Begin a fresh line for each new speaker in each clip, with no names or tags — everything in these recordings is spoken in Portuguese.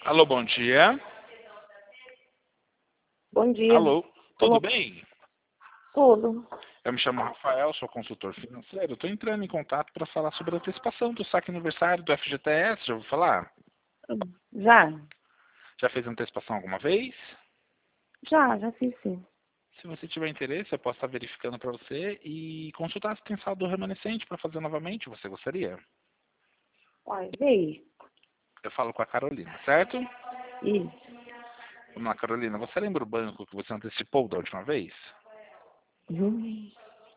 Alô, bom dia.
Bom dia.
Alô, tudo bem?
Tudo.
Eu me chamo Rafael, sou consultor financeiro. Estou entrando em contato para falar sobre a antecipação do saque aniversário do FGTS. Já ouviu falar?
Já?
Já fez antecipação alguma vez?
Já fiz sim.
Se você tiver interesse, eu posso estar verificando para você e consultar se tem saldo remanescente para fazer novamente. Você gostaria?
Uai, veio.
Eu falo com a Carolina, certo?
Isso.
Vamos lá, Carolina. Você lembra o banco que você antecipou da última vez?
Hum.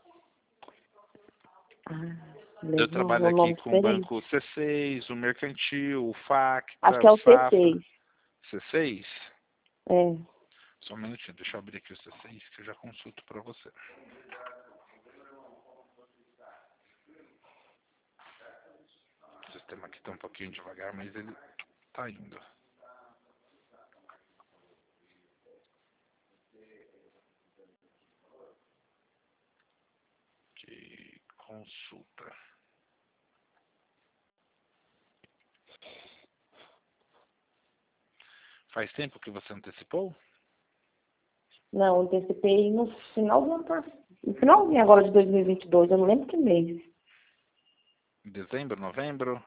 Eu
Levou
trabalho
um
aqui
nome
com o
diferente.
banco C6, o Mercantil, o
Acho
Facta,
que
o
é o
Safra.
C6.
C6?
É.
Só um minutinho, deixa eu abrir aqui o C6 que eu já consulto para você. O sistema aqui está um pouquinho devagar, mas ele está indo. Que consulta. Faz tempo que você antecipou?
Não, antecipei no final do ano passado. No finalzinho agora de 2022, eu não lembro que mês.
Em dezembro, novembro?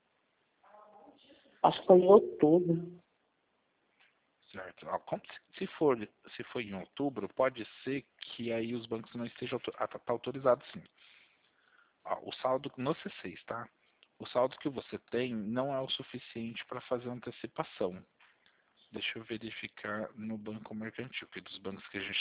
Acho que foi em outubro.
Certo. Ó, se for em outubro, pode ser que aí os bancos não estejam tá autorizados sim. Ó, o saldo no C6, tá? O saldo que você tem não é o suficiente para fazer antecipação. Deixa eu verificar no banco mercantil, que dos bancos que a gente